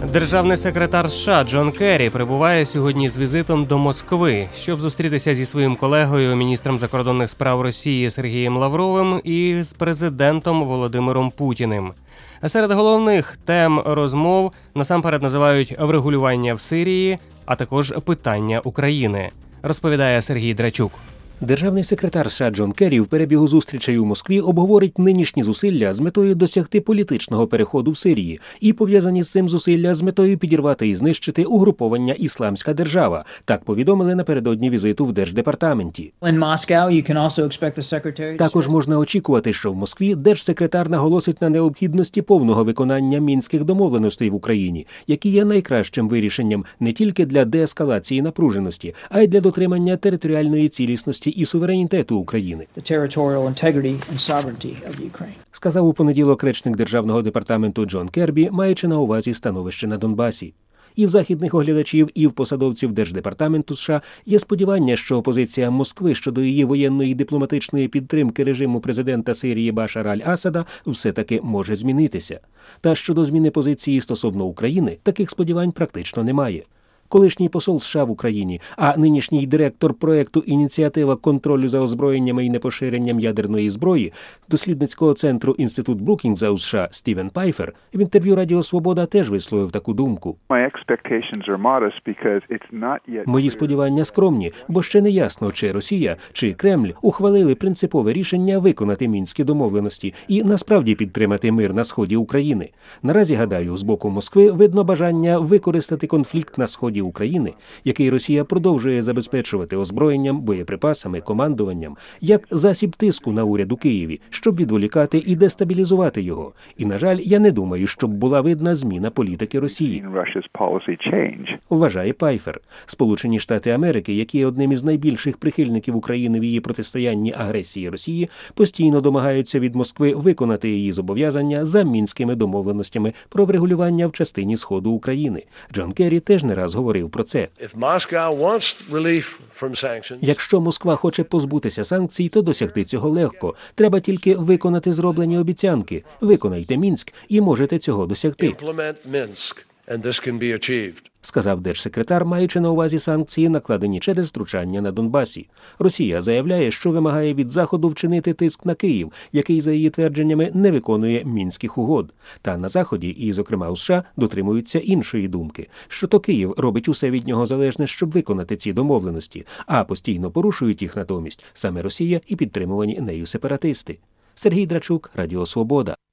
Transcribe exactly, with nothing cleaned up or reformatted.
Державний секретар США Джон Керрі прибуває сьогодні з візитом до Москви, щоб зустрітися зі своїм колегою, міністром закордонних справ Росії Сергієм Лавровим і з президентом Володимиром Путіним. А серед головних тем розмов насамперед називають врегулювання в Сирії, а також питання України, розповідає Сергій Драчук. Державний секретар США Джон Керрі в перебігу зустрічей у Москві обговорить нинішні зусилля з метою досягти політичного переходу в Сирії і пов'язані з цим зусилля з метою підірвати і знищити угруповання «Ісламська держава», так повідомили напередодні візиту в Держдепартаменті. Також можна очікувати, що в Москві держсекретар наголосить на необхідності повного виконання Мінських домовленостей в Україні, які є найкращим вирішенням не тільки для деескалації напруженості, а й для дотримання територіальної цілісності і суверенітету України, сказав у понеділок речник Державного департаменту Джон Кербі, маючи на увазі становище на Донбасі. І в західних оглядачів, і в посадовців Держдепартаменту США є сподівання, що позиція Москви щодо її воєнної і дипломатичної підтримки режиму президента Сирії Башара аль-Асада все-таки може змінитися. Та щодо зміни позиції стосовно України, таких сподівань практично немає. Колишній посол США в Україні, а нинішній директор проєкту «Ініціатива контролю за озброєннями і непоширенням ядерної зброї» дослідницького центру Інститут Брукінгза у США Стівен Пайфер в інтерв'ю «Радіо Свобода» теж висловив таку думку. Мої сподівання скромні, бо ще не ясно, чи Росія, чи Кремль ухвалили принципове рішення виконати Мінські домовленості і насправді підтримати мир на сході України. Наразі, гадаю, з боку Москви видно бажання використати конфлікт на сході України, який Росія продовжує забезпечувати озброєнням, боєприпасами, командуванням, як засіб тиску на уряд у Києві, щоб відволікати і дестабілізувати його. І, на жаль, я не думаю, щоб була видна зміна політики Росії, вважає Пайфер. Сполучені Штати Америки, які є одним із найбільших прихильників України в її протистоянні агресії Росії, постійно домагаються від Москви виконати її зобов'язання за Мінськими домовленостями про врегулювання в частині Сходу України. Джон Керрі теж не раз говорив про це. Якщо Москва хоче позбутися санкцій, то досягти цього легко. Треба тільки виконати зроблені обіцянки. Виконайте Мінськ і можете цього досягти, сказав держсекретар, маючи на увазі санкції, накладені через втручання на Донбасі. Росія заявляє, що вимагає від Заходу вчинити тиск на Київ, який, за її твердженнями, не виконує Мінських угод. Та на Заході, і зокрема у США, дотримуються іншої думки, що то Київ робить усе від нього залежне, щоб виконати ці домовленості, а постійно порушують їх натомість саме Росія і підтримувані нею сепаратисти. Сергій Драчук, Радіо Свобода.